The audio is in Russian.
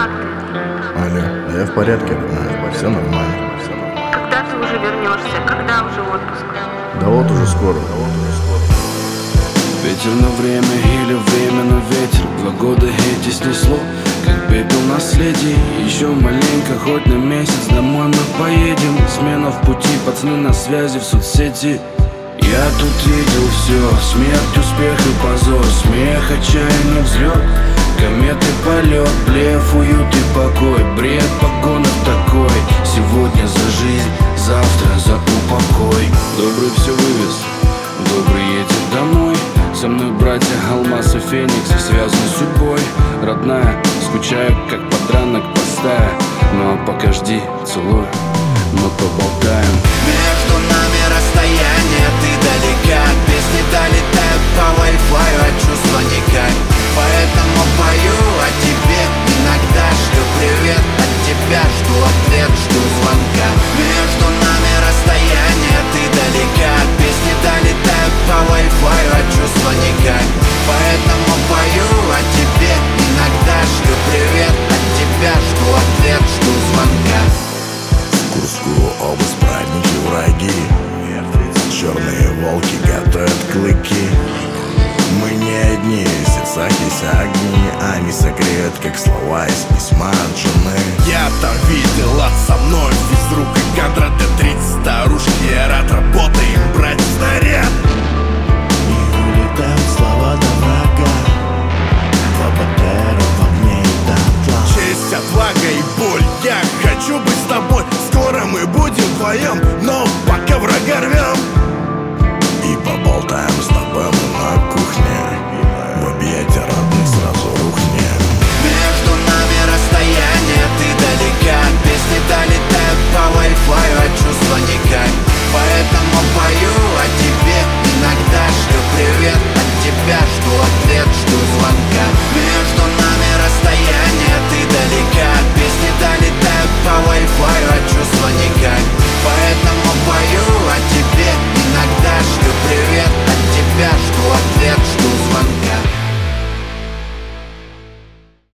как ты? Алло, да я в порядке, родная, все нормально. Когда ты уже вернешься? Когда уже отпуск? Да вот уже скоро. Ветер на время или время на ветер. 2 года эти снесло, как пепел наследий. Еще маленько, хоть на месяц домой мы поедем. Смена в пути, пацаны на связи в соцсети. Я тут видел все: смерть, успех и позор, смех, отчаяние, взлет, кометы, полет, блеф, уют и покой, бред, погонок такой. Сегодня за жизнь, завтра за упокой. Добрый все вывез, добрый едет домой. Со мной братья Алмаз и Феникс, связаны судьбой. Родная, скучаю, как подранок постая. Ну а пока жди, целую, мы поболтаем. Между нами расстояние, ты далека. Песни долетают по Wi-Fi, а чувства никак. Поэтому пою о тебе, иногда шлю привет. От тебя жду ответ, жду звонка. Между нами расстояние, ты далека. Песни долетают по Wi-Fi, а чувства никак. Поэтому пою о тебе, иногда шлю привет. От тебя жду ответ, жду звонка. Курскую область, праздники, враги. Черные волки готовят клыки. Мы не одни, в сердцах есть огни. Они согреют, как слова из письма от жены. Я там видела со мной физрук и кадра Д-30. Старушки орат, работаем, брать снаряд. И улетают слова до врага. Два БТРа в огне и дотла. Честь, отвага и боль. Я хочу быть с тобой. Скоро мы будем вдвоем, но пока врага рвем. И поболтаем с тобой мы на кухне. В объятия родных сразу рухнем. Между нами расстояние, ты далека. Песни долетают по Wi-Fi, а чувства никак. Поэтому пою о тебе, иногда шлю привет. От тебя жду ответ, жду звонка.